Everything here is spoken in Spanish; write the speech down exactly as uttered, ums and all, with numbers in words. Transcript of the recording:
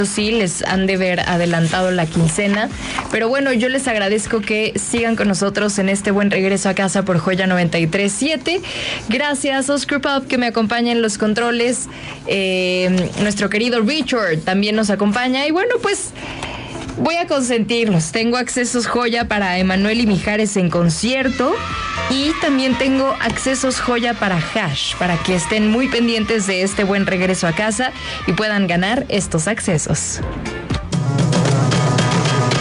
sí les han de ver adelantado la quincena, pero bueno, yo les agradezco que sigan con nosotros en este buen regreso a casa por Joya noventa y tres punto siete. Gracias Oscar Pop que me acompaña en los controles, eh, nuestro querido Richard también nos acompaña y bueno, pues voy a consentirlos. Tengo accesos Joya para Emanuel y Mijares en concierto y también tengo accesos Joya para Hash, para que estén muy pendientes de este buen regreso a casa y puedan ganar estos accesos.